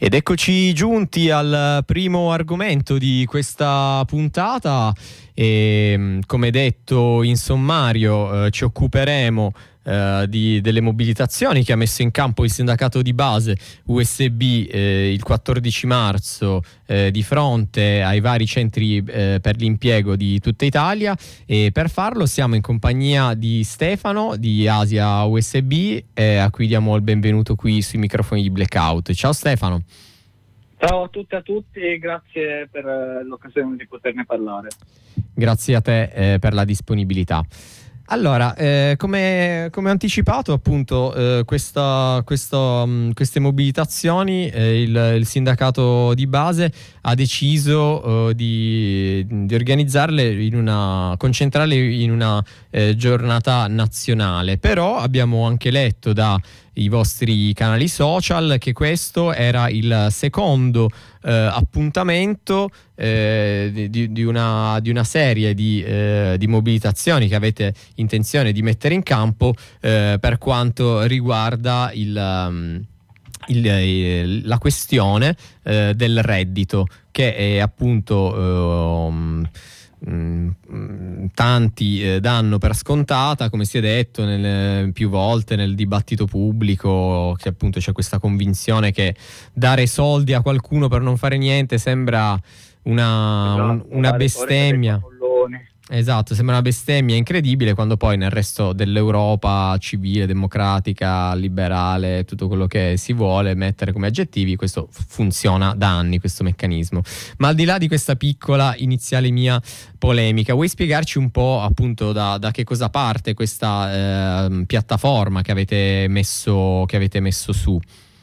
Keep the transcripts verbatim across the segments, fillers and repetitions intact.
Ed eccoci giunti al primo argomento di questa puntata e, come detto in sommario, eh, ci occuperemo eh, di, delle mobilitazioni che ha messo in campo il sindacato di base U S B eh, il quattordici marzo eh, di fronte ai vari centri eh, per l'impiego di tutta Italia, e per farlo siamo in compagnia di Stefano di Asia U S B, eh, a cui diamo il benvenuto qui sui microfoni di Blackout. Ciao Stefano. Ciao a tutti e a tutti e grazie per eh, l'occasione di poterne parlare. Grazie a te eh, per la disponibilità. Allora, eh, come, come anticipato appunto eh, questa, questa, mh, queste mobilitazioni, eh, il, il sindacato di base ha deciso eh, di, di organizzarle in una, concentrarle in una eh, giornata nazionale, però abbiamo anche letto da i vostri canali social che questo era il secondo eh, appuntamento eh, di, di, una, di una serie di, eh, di mobilitazioni che avete intenzione di mettere in campo eh, per quanto riguarda il, um, il, il, la questione eh, del reddito, che è appunto um, Mm, tanti eh, danno per scontata, come si è detto nel, più volte nel dibattito pubblico, che appunto c'è questa convinzione che dare soldi a qualcuno per non fare niente sembra una, Esatto, un, una bestemmia. Esatto, sembra una bestemmia incredibile, quando poi nel resto dell'Europa civile, democratica, liberale, tutto quello che si vuole mettere come aggettivi, questo funziona da anni, questo meccanismo. Ma al di là di questa piccola iniziale mia polemica, vuoi spiegarci un po' appunto da, da che cosa parte questa eh, piattaforma che avete messo, che avete messo su?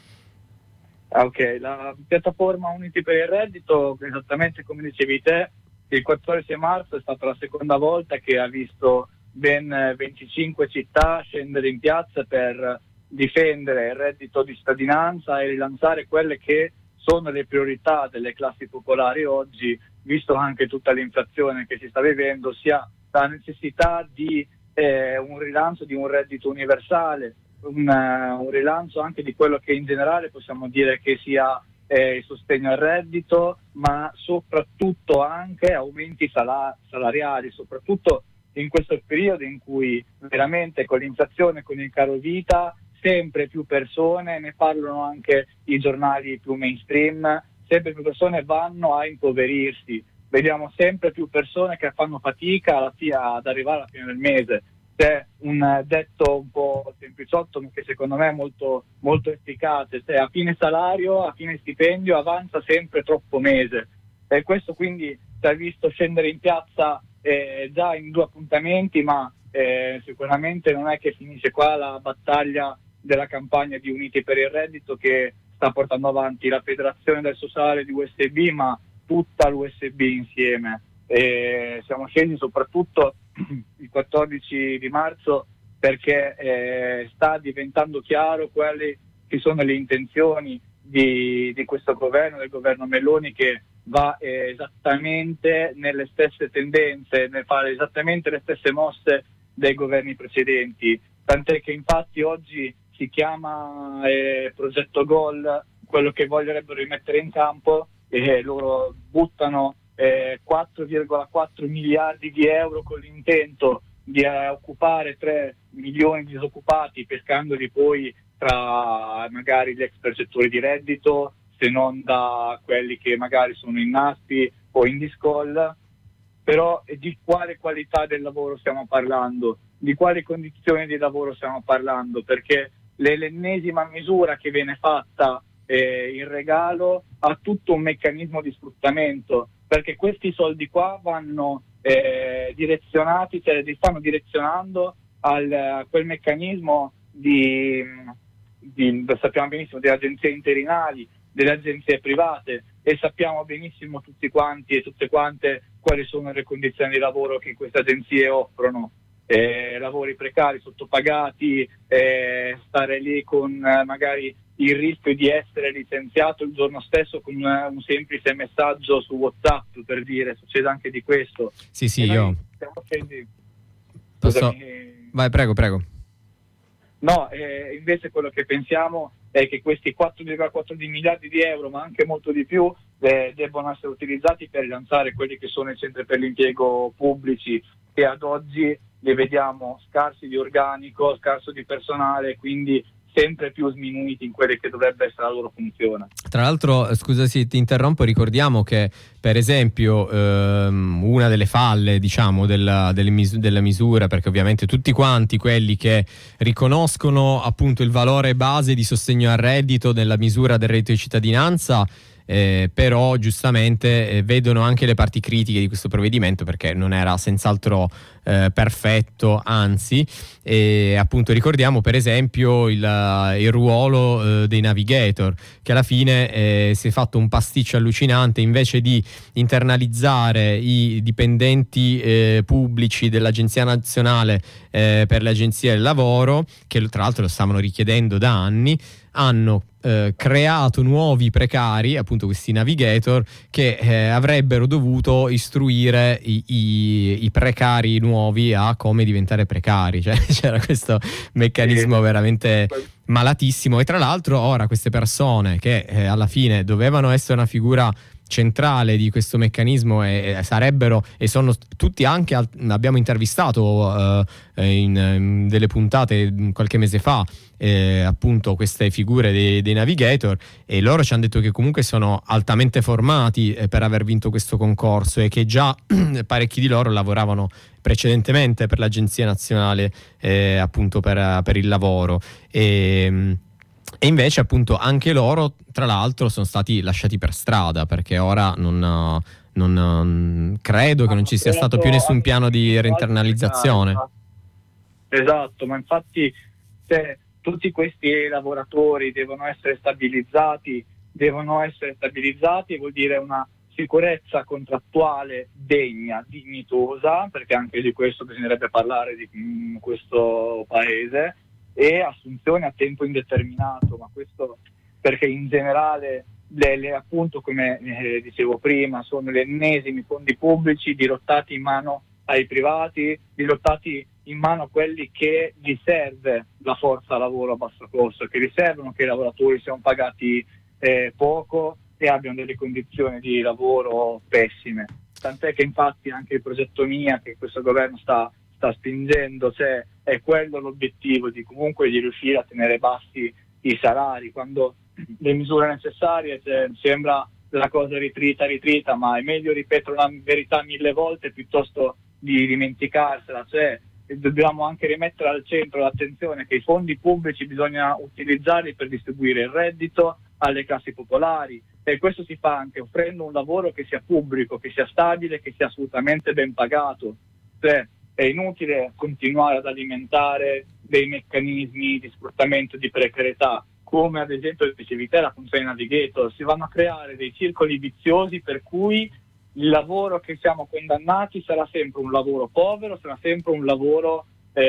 Ok, la piattaforma Uniti per il reddito, esattamente come dicevi te, il quattordici marzo è stata la seconda volta che ha visto ben venticinque città scendere in piazza per difendere il reddito di cittadinanza e rilanciare quelle che sono le priorità delle classi popolari oggi, visto anche tutta l'inflazione che si sta vivendo, sia la necessità di eh, un rilancio di un reddito universale, un, uh, un rilancio anche di quello che in generale possiamo dire che sia Eh, il sostegno al reddito, ma soprattutto anche aumenti sala- salariali, soprattutto in questo periodo in cui veramente con l'inflazione, con il caro vita, sempre più persone, ne parlano anche i giornali più mainstream, sempre più persone vanno a impoverirsi. Vediamo sempre più persone che fanno fatica alla fine, ad arrivare alla fine del mese. C'è un detto un po' sempliciotto, ma che secondo me è molto, molto efficace: se a fine salario, a fine stipendio, avanza sempre troppo mese. E questo quindi si è visto scendere in piazza eh, già in due appuntamenti, ma eh, sicuramente non è che finisce qua la battaglia della campagna di Uniti per il reddito, che sta portando avanti la Federazione del Sociale di U S B, ma tutta l'U S B insieme. E siamo scesi soprattutto il quattordici di marzo perché eh, sta diventando chiaro quali che sono le intenzioni di, di questo governo, del governo Meloni, che va eh, esattamente nelle stesse tendenze, nel fare esattamente le stesse mosse dei governi precedenti, tant'è che infatti oggi si chiama eh, progetto Goal quello che vogliono rimettere in campo, e eh, loro buttano Eh, quattro virgola quattro miliardi di euro con l'intento di eh, occupare tre milioni di disoccupati, pescandoli poi tra magari gli ex percettori di reddito, se non da quelli che magari sono in NASPI o in Discol. Però di quale qualità del lavoro stiamo parlando? Di quali condizioni di lavoro stiamo parlando? Perché l'ennesima misura che viene fatta eh, in regalo ha tutto un meccanismo di sfruttamento, perché questi soldi qua vanno eh, direzionati, cioè li stanno direzionando al, a quel meccanismo di, di, lo sappiamo benissimo, delle agenzie interinali, delle agenzie private, e sappiamo benissimo tutti quanti e tutte quante quali sono le condizioni di lavoro che queste agenzie offrono. Eh, lavori precari, sottopagati, eh, stare lì con eh, magari il rischio di essere licenziato il giorno stesso con un, un semplice messaggio su WhatsApp, per dire, succede anche di questo. Sì, sì, io siamo scesi... Posso... Vai, prego, prego. No, eh, invece quello che pensiamo è che questi quattro virgola quattro miliardi di euro, ma anche molto di più, eh, devono essere utilizzati per rilanciare quelli che sono i centri per l'impiego pubblici, che ad oggi li vediamo scarsi di organico, scarso di personale, quindi sempre più sminuiti in quelle che dovrebbe essere la loro funzione. Tra l'altro, scusa se ti interrompo, ricordiamo che per esempio ehm, una delle falle, diciamo, della, delle, mis- della misura, perché ovviamente tutti quanti quelli che riconoscono appunto il valore base di sostegno al reddito della misura del reddito di cittadinanza, Eh, però giustamente eh, vedono anche le parti critiche di questo provvedimento, perché non era senz'altro eh, perfetto, anzi, e appunto ricordiamo per esempio il, il ruolo eh, dei navigator, che alla fine eh, si è fatto un pasticcio allucinante. Invece di internalizzare i dipendenti eh, pubblici dell'Agenzia Nazionale eh, per le Agenzie del Lavoro, che tra l'altro lo stavano richiedendo da anni, hanno eh, creato nuovi precari, appunto questi navigator, che eh, avrebbero dovuto istruire i, i, i precari nuovi a come diventare precari. Cioè c'era questo meccanismo veramente malatissimo. E tra l'altro ora queste persone che eh, alla fine dovevano essere una figura centrale di questo meccanismo e, e sarebbero e sono tutti anche al, abbiamo intervistato eh, in, in delle puntate qualche mese fa eh, appunto queste figure dei, dei navigator, e loro ci hanno detto che comunque sono altamente formati eh, per aver vinto questo concorso, e che già parecchi di loro lavoravano precedentemente per l'Agenzia Nazionale eh, appunto per, per il lavoro, e E invece appunto anche loro tra l'altro sono stati lasciati per strada, perché ora non, non credo che non ci sia stato più nessun piano di reinternalizzazione. Esatto, ma infatti se tutti questi lavoratori devono essere stabilizzati, devono essere stabilizzati vuol dire una sicurezza contrattuale degna, dignitosa, perché anche di questo bisognerebbe parlare di in questo paese, e assunzione a tempo indeterminato, ma questo perché in generale le, le, appunto come eh, dicevo prima, sono gli ennesimi fondi pubblici dirottati in mano ai privati, dirottati in mano a quelli che gli serve la forza lavoro a basso costo, che gli servono che i lavoratori siano pagati eh, poco e abbiano delle condizioni di lavoro pessime. Tant'è che infatti anche il progetto Mia che questo governo sta sta spingendo, cioè è quello l'obiettivo, di comunque di riuscire a tenere bassi i salari, quando le misure necessarie, cioè, sembra la cosa ritrita ritrita, ma è meglio ripetere una verità mille volte piuttosto di dimenticarsela. Cioè dobbiamo anche rimettere al centro l'attenzione che i fondi pubblici bisogna utilizzarli per distribuire il reddito alle classi popolari, e questo si fa anche offrendo un lavoro che sia pubblico, che sia stabile, che sia assolutamente ben pagato. Cioè è inutile continuare ad alimentare dei meccanismi di sfruttamento e di precarietà, come ad esempio dicevi te la funzione navigator. Si vanno a creare dei circoli viziosi per cui il lavoro che siamo condannati sarà sempre un lavoro povero, sarà sempre un lavoro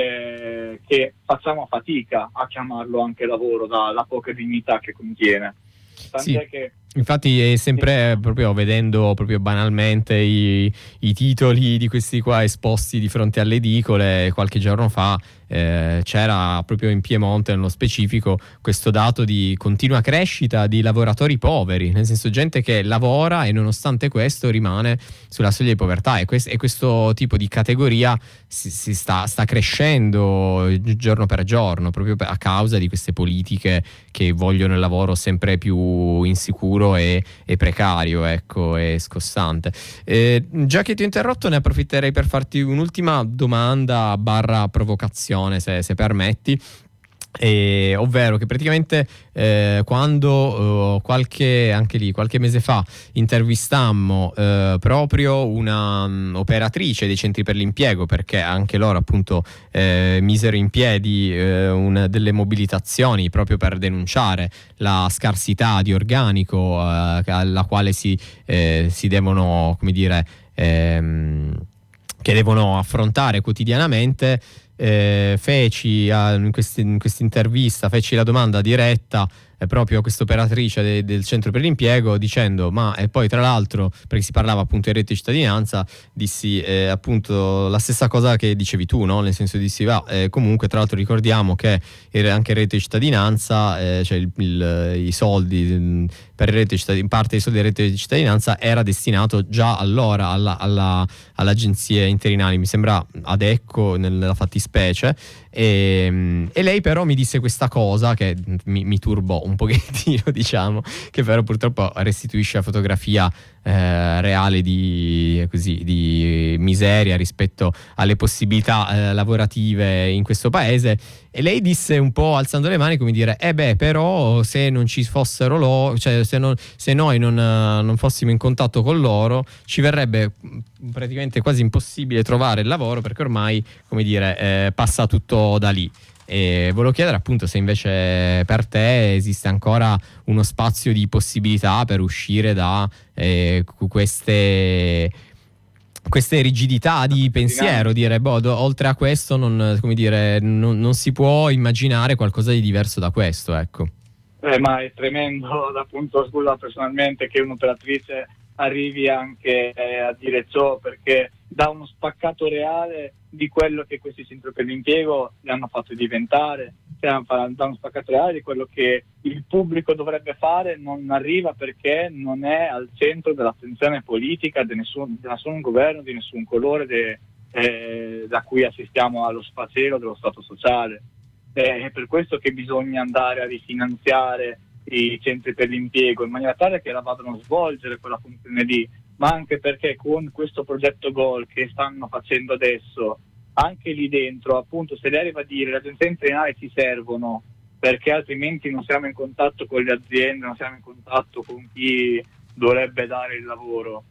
eh, che facciamo fatica a chiamarlo anche lavoro, dalla poca dignità che contiene. Tant'è sì. che Infatti è sempre proprio vedendo proprio banalmente i, i titoli di questi qua esposti di fronte alle edicole qualche giorno fa, eh, c'era proprio in Piemonte nello specifico questo dato di continua crescita di lavoratori poveri, nel senso gente che lavora e nonostante questo rimane sulla soglia di povertà, e, quest- e questo tipo di categoria si, si sta, sta crescendo giorno per giorno proprio a causa di queste politiche che vogliono il lavoro sempre più insicuro E, e precario, ecco, e scossante. Eh, già che ti ho interrotto, ne approfitterei per farti un'ultima domanda barra provocazione, se, se permetti. E, ovvero che praticamente eh, quando uh, qualche anche lì qualche mese fa intervistammo uh, proprio una um, operatrice dei centri per l'impiego, perché anche loro appunto eh, misero in piedi eh, una delle mobilitazioni proprio per denunciare la scarsità di organico uh, alla quale si, eh, si devono, come dire, ehm, che devono affrontare quotidianamente. Eh, feci uh, in questa intervista feci la domanda diretta eh, proprio questa operatrice de- del centro per l'impiego, dicendo ma e poi tra l'altro, perché si parlava appunto di reddito di cittadinanza, dissi eh, appunto la stessa cosa che dicevi tu, no? Nel senso dissi va, eh, comunque tra l'altro ricordiamo che era anche il reddito di cittadinanza, eh, cioè il, il, i soldi mh, per il reddito di cittadinanza, parte dei soldi del reddito di cittadinanza era destinato già allora alla, alla, alle agenzie interinali, mi sembra ad Ecco nella fattispecie, e, e lei però mi disse questa cosa che mi, mi turbò un pochettino, diciamo, che però purtroppo restituisce la fotografia eh, reale di, così, di miseria rispetto alle possibilità eh, lavorative in questo paese. E lei disse un po' alzando le mani come dire eh beh però se non ci fossero loro, cioè se, non, se noi non, non fossimo in contatto con loro ci verrebbe praticamente quasi impossibile trovare il lavoro, perché ormai come dire eh, passa tutto da lì. E volevo chiedere appunto se invece per te esiste ancora uno spazio di possibilità per uscire da eh, queste queste rigidità di pensiero, dire boh, do, oltre a questo non, come dire, non, non si può immaginare qualcosa di diverso da questo, ecco. Eh, ma è tremendo, appunto, scusa personalmente, che un'operatrice arrivi anche eh, a dire ciò, perché dà uno spaccato reale di quello che questi centri per l'impiego li hanno fatto diventare, cioè, dà uno spaccato reale di quello che il pubblico dovrebbe fare, non arriva perché non è al centro dell'attenzione politica di nessun, di nessun governo, di nessun colore de, eh, da cui assistiamo allo sfacelo dello Stato sociale. Eh, è per questo che bisogna andare a rifinanziare i centri per l'impiego in maniera tale che la vadano a svolgere quella funzione lì, ma anche perché con questo progetto Goal che stanno facendo adesso, anche lì dentro, appunto, se lei arriva a dire le agenzie interinali ci servono perché altrimenti non siamo in contatto con le aziende, non siamo in contatto con chi dovrebbe dare il lavoro,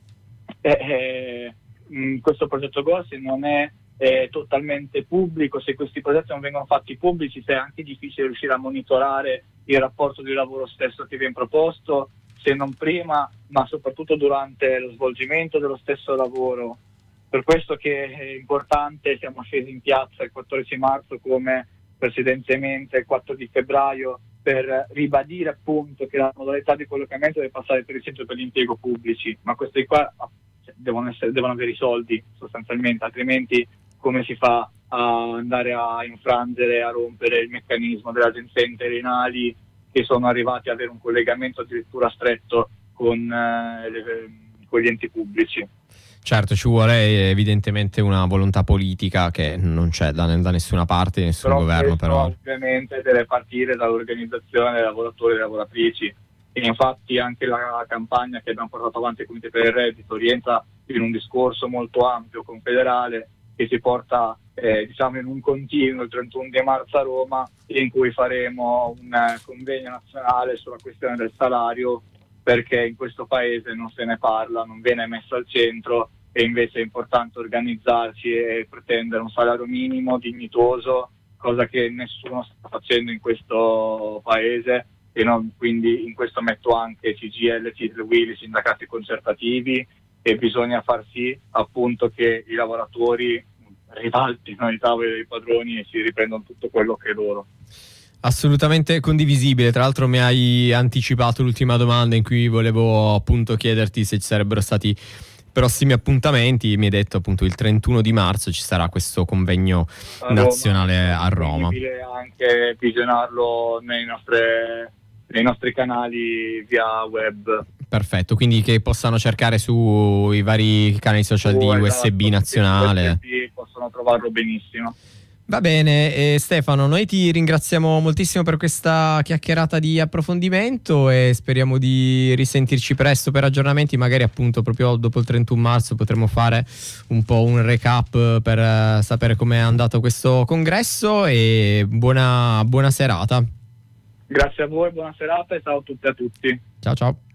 eh, eh, questo progetto Goal, se non è eh, totalmente pubblico, se questi progetti non vengono fatti pubblici, se è anche difficile riuscire a monitorare il rapporto di lavoro stesso che viene proposto, se non prima, ma soprattutto durante lo svolgimento dello stesso lavoro. Per questo che è importante, siamo scesi in piazza il quattordici marzo come precedentemente il quattro di febbraio per ribadire appunto che la modalità di collocamento deve passare per i centri per l'impiego pubblici, ma questi qua devono, essere, devono avere i soldi sostanzialmente, altrimenti come si fa a andare a infrangere, a rompere il meccanismo delle agenzie interinali che sono arrivati ad avere un collegamento addirittura stretto con, eh, le, con gli enti pubblici. Certo, ci vuole evidentemente una volontà politica che non c'è da, da nessuna parte, di nessun però governo, però ovviamente deve partire dall'organizzazione dei lavoratori e delle lavoratrici, e infatti anche la campagna che abbiamo portato avanti il Comité per il Reddito rientra in un discorso molto ampio, confederale, che si porta eh, diciamo in un continuo il trentuno di marzo a Roma, in cui faremo un convegno nazionale sulla questione del salario, perché in questo paese non se ne parla, non viene messo al centro, e invece è importante organizzarsi e pretendere un salario minimo dignitoso, cosa che nessuno sta facendo in questo paese, e non, quindi in questo metto anche C G I L, C I S L, U I L, i sindacati concertativi, e bisogna far sì appunto che i lavoratori ribaltino i tavoli dei padroni e si riprendono tutto quello che è loro. Assolutamente condivisibile. Tra l'altro mi hai anticipato l'ultima domanda in cui volevo appunto chiederti se ci sarebbero stati prossimi appuntamenti. Mi hai detto appunto il trentuno di marzo ci sarà questo convegno a nazionale Roma, a Roma. È possibile anche visionarlo nei nostri, nei nostri canali via web. Perfetto, quindi che possano cercare sui vari canali social di U S B nazionale. U S B possono trovarlo benissimo. Va bene, eh, Stefano, noi ti ringraziamo moltissimo per questa chiacchierata di approfondimento e speriamo di risentirci presto per aggiornamenti, magari appunto proprio dopo il trentuno marzo potremo fare un po' un recap per uh, sapere com'è andato questo congresso, e buona, buona serata. Grazie a voi, buona serata e ciao a tutti e a tutti. Ciao ciao.